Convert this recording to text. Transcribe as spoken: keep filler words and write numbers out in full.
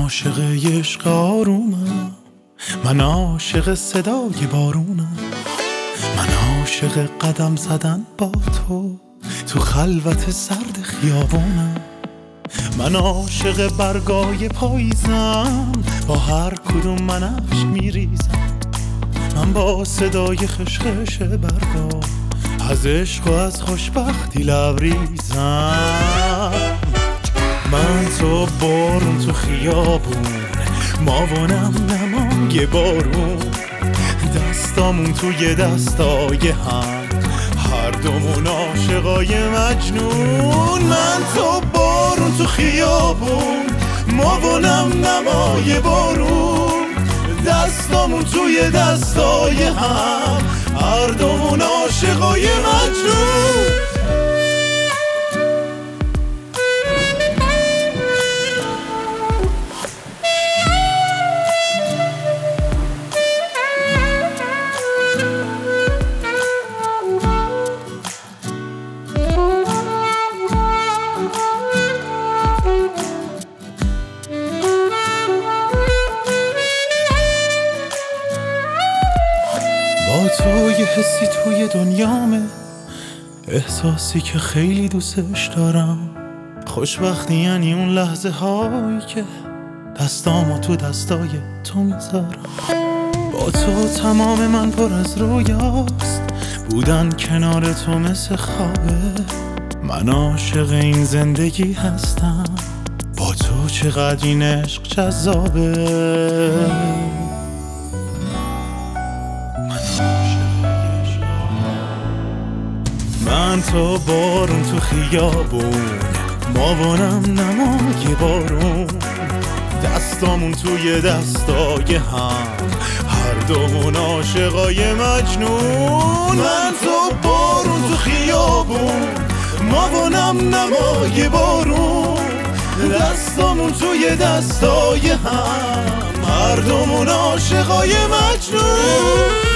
عاشق عشق آرومم، من عاشق صدای بارونم، من عاشق قدم زدن با تو تو خلوت سرد خیابونم، من عاشق برگای پاییزم، با هر کدوم من عشق میریزم، من با صدای خشخش برگا از عشق و از خوشبختی لبریزم. من تو بارون تو خیابون، ماونم نمای بارون، دستامون توی دستای هم، هر دومون عاشقای مجنون. من تو بارون تو خیابون، ماونم نمای بارون، دستامون توی دستای هم، هر دومون عاشقای مجنون. با تو یه حسی توی دنیامه، احساسی که خیلی دوستش دارم، خوشبختی یعنی اون لحظه هایی که دستامو تو دستای تو میذارم. با تو تمام من پر از رویاست، بودن کنار تو مثل خوابه، من عاشق این زندگی هستم، با تو چقدر این عشق جذابه. من تو بارون تو خیابون، ماونم نمای بارون، دستامون توی دستای هم، هر دومون عاشقای مجنون. من تو بارون تو خیابون، ماونم نمای بارون، دستامون توی دستای هم، هر دومون عاشقای مجنون.